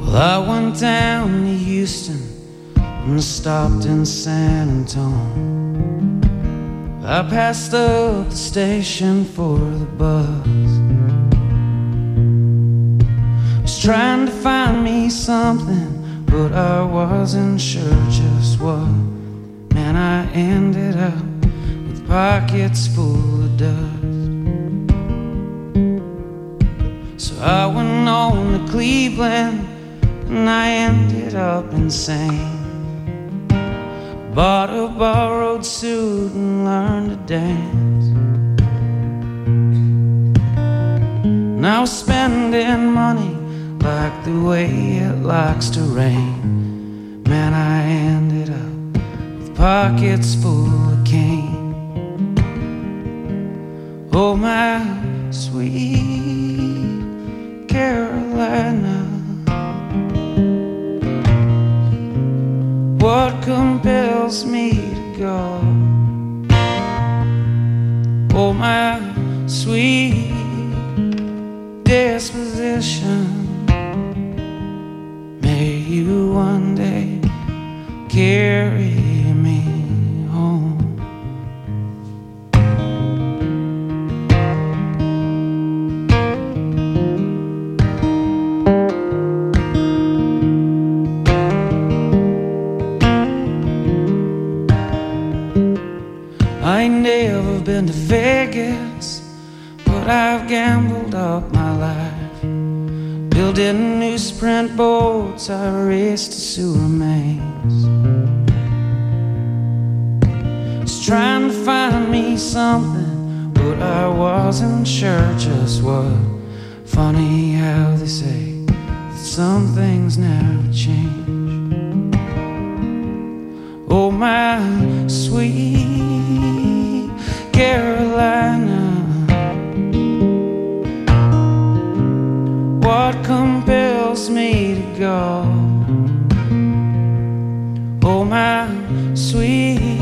I went down to Houston and stopped in San Antonio. I passed up the station for the bus. Was trying to find me something, but I wasn't sure just what. Man, I ended up with pockets full of dust. So I went on to Cleveland and I ended up insane. Bought a borrowed suit and learned to dance. And I was spending money like the way it likes to rain. Man, I ended up with pockets full of cane. Oh, my sweet Carolina, what compels me to go? Oh, my sweet disposition, may you one day carry me home. I ain't never been to Vegas, but I've gambled up my life. Building new sprint boats, I raced to sewer mains. Was trying to find me something, but I wasn't sure just what. Funny how they say that some things never change. Oh, my sweet Carolina, what compels me to go? Oh, my sweet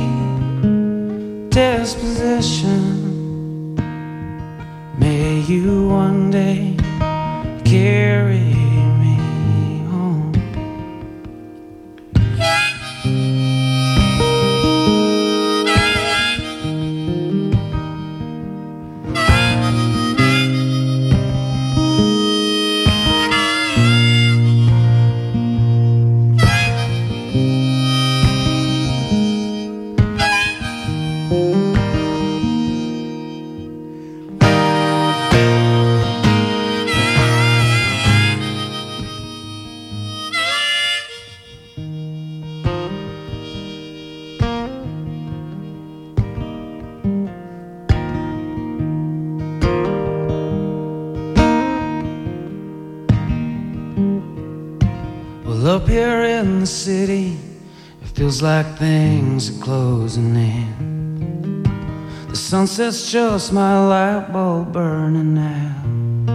disposition, may you one day carry me home. Up here in the city, it feels like things are closing in. The sunset's just my light bulb burning out.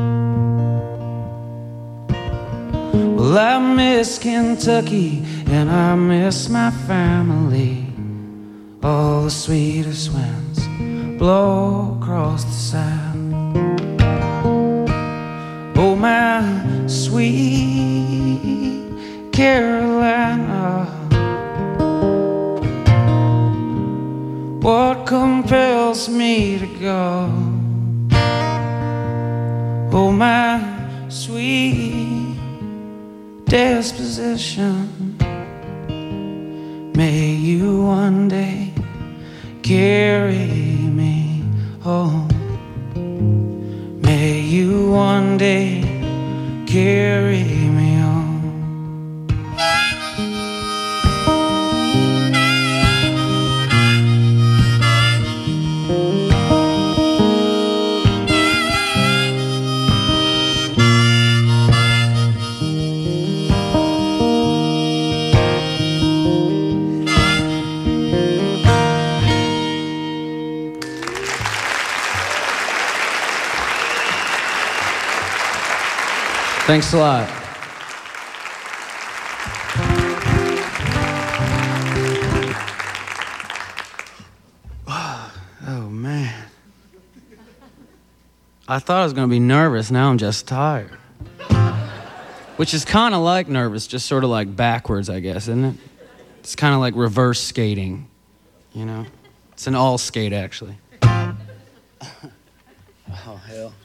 Well, I miss Kentucky and I miss my family. All the sweetest winds blow across the south. Oh, my sweet Carolina, what compels me to go? Oh, my sweet disposition, may you one day carry me home. May you one day carry me home. Thanks a lot. Oh, man. I thought I was going to be nervous. Now I'm just tired. Which is kind of like nervous, just sort of like backwards, I guess, isn't it? It's kind of like reverse skating, you know? It's an all skate, actually. Oh, hell.